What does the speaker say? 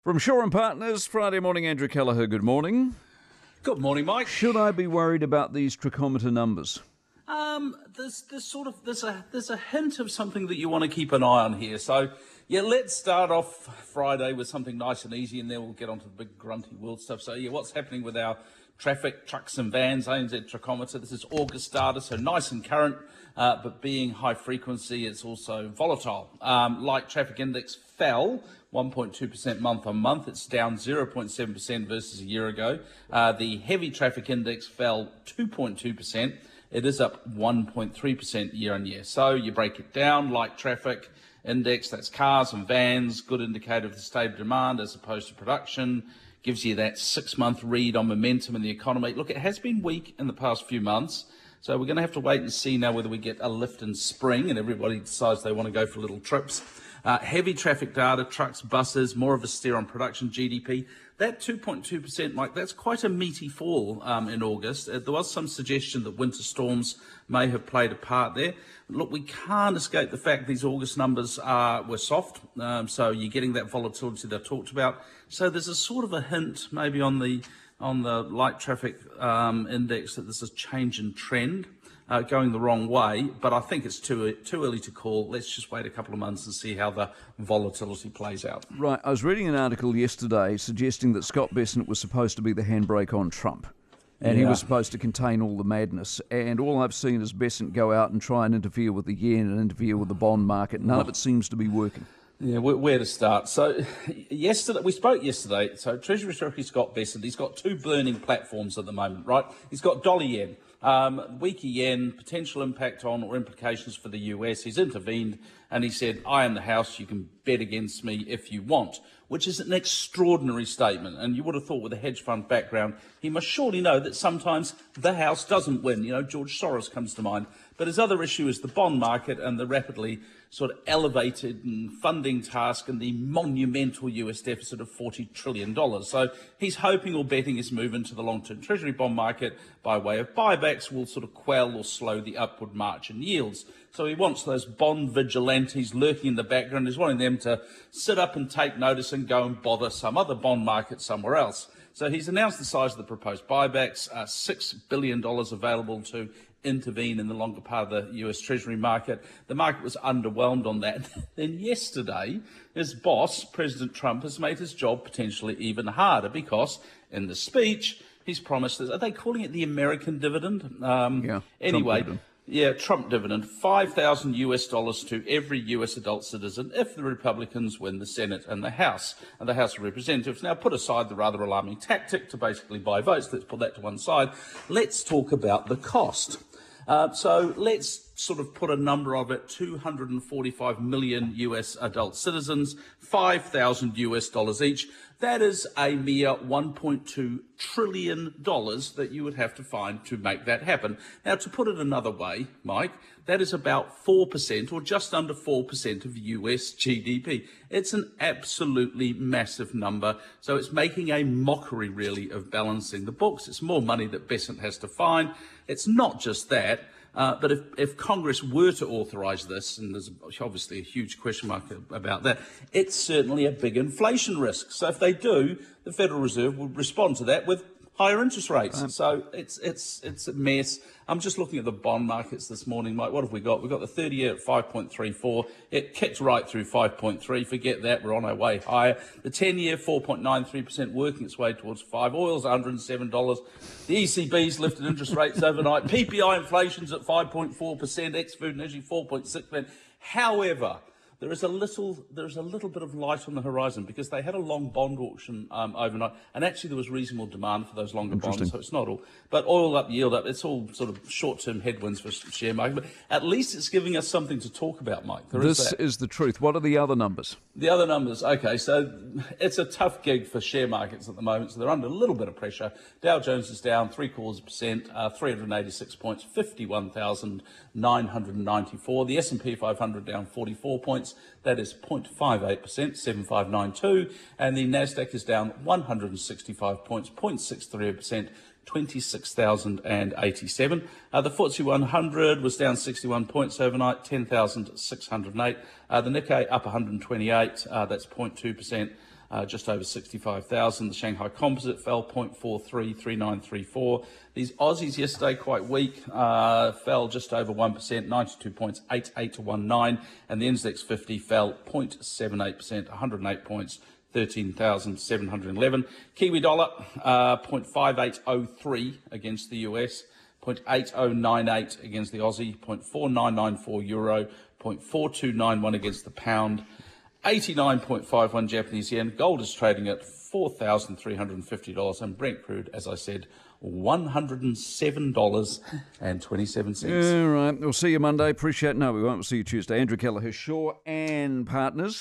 From Shaw and Partners, Friday morning, Andrew Kelleher, good morning. Good morning, Mike. Should I be worried about these trichometer numbers? There's a hint of something that you want to keep an eye on here. So, yeah, let's start off Friday with something nice and easy, and then we'll get onto the big grunty world stuff. So, yeah, what's happening with our traffic, trucks and vans, ANZ trichometer? This is August data, so nice and current, but being high frequency, it's also volatile. Light traffic index fell 1.2% month on month. It's down 0.7% versus a year ago. The heavy traffic index fell 2.2%. It is up 1.3% year on year. So you break it down, light traffic index, that's cars and vans, good indicator of the state of demand as opposed to production, gives you that 6-month read on momentum in the economy. Look, it has been weak in the past few months, so we're going to have to wait and see now whether we get a lift in spring and everybody decides they want to go for little trips. Heavy traffic data, trucks, buses, more of a steer on production, GDP. That 2.2%, Mike, that's quite a meaty fall in August. There was some suggestion that winter storms may have played a part there. Look, we can't escape the fact these August numbers were soft, so you're getting that volatility that I talked about. So there's a sort of a hint maybe on the light traffic index that there's a change in trend. Going the wrong way, but I think it's too early to call. Let's just wait a couple of months and see how the volatility plays out. Right, I was reading an article yesterday suggesting that Scott Bessent was supposed to be the handbrake on Trump, and he was supposed to contain all the madness, and all I've seen is Bessent go out and try and interfere with the yen and interfere with the bond market. None of it seems to be working. Yeah, where to start? So, we spoke yesterday. So, Treasury Secretary Scott Bessent, he's got two burning platforms at the moment, right? He's got dollar yen. Weaker yen, potential impact on or implications for the US. He's intervened and he said, I am the House, you can bet against me if you want, which is an extraordinary statement. And you would have thought with a hedge fund background, he must surely know that sometimes the House doesn't win. You know, George Soros comes to mind. But his other issue is the bond market and the rapidly sort of elevated and funding task and the monumental US deficit of $40 trillion. So he's hoping or betting his move into the long-term Treasury bond market by way of buybacks will sort of quell or slow the upward march in yields. So he wants those bond vigilantes lurking in the background. He's wanting them to sit up and take notice and go and bother some other bond market somewhere else. So he's announced the size of the proposed buybacks, $6 billion available to intervene in the longer part of the US Treasury market. The market was underwhelmed on that. Then yesterday, his boss, President Trump, has made his job potentially even harder because in the speech, he's promised this. Are they calling it the American dividend? Anyway. Trump dividend, $5,000 to every US adult citizen if the Republicans win the Senate and the House of Representatives. Now, put aside the rather alarming tactic to basically buy votes. Let's put that to one side. Let's talk about the cost. So let's sort of put a number of it, 245 million US adult citizens, $5,000 each. That is a mere $1.2 trillion that you would have to find to make that happen. Now, to put it another way, Mike, that is about 4% or just under 4% of US GDP. It's an absolutely massive number. So it's making a mockery, really, of balancing the books. It's more money that Bessent has to find. It's not just that. But if Congress were to authorise this, and there's obviously a huge question mark about that, it's certainly a big inflation risk. So if they do, the Federal Reserve will respond to that with higher interest rates. So it's a mess. I'm just looking at the bond markets this morning, Mike. What have we got? We've got the 30-year at 5.34. It kicked right through 5.3. Forget that. We're on our way higher. The 10-year, 4.93%, working its way towards 5. Oil's $107. The ECB's lifted interest rates overnight. PPI inflation's at 5.4%. Ex-food and energy, 4.6%. However, there is a little bit of light on the horizon because they had a long bond auction overnight, and actually there was reasonable demand for those longer bonds, so it's not all. But oil up, yield up, it's all sort of short-term headwinds for share market. But at least it's giving us something to talk about, Mike. This is the truth. What are the other numbers? The other numbers, okay, so it's a tough gig for share markets at the moment, so they're under a little bit of pressure. Dow Jones is down 0.75%, 386 points, 51,994. The S&P 500 down 44 points. That is 0.58%, 7592, and the Nasdaq is down 165 points, 0.63%, 26,087. The FTSE 100 was down 61 points overnight, 10,608. The Nikkei up 128, that's 0.2%. just over 65,000. The Shanghai Composite fell 0.43, 3934. These Aussies yesterday quite weak, fell just over 1%, 92 points, 88 to 19, and the NZX 50 fell 0.78%, 108 points, 13,711. Kiwi dollar, 0.5803 against the US, 0.8098 against the Aussie, 0.4994 euro, 0.4291 against the pound, 89.51 Japanese yen. Gold is trading at $4,350, and Brent crude, as I said, $107.27. All right, we'll see you Monday. Appreciate it. No, we won't. We'll see you Tuesday. Andrew Kelleher, Shaw and Partners.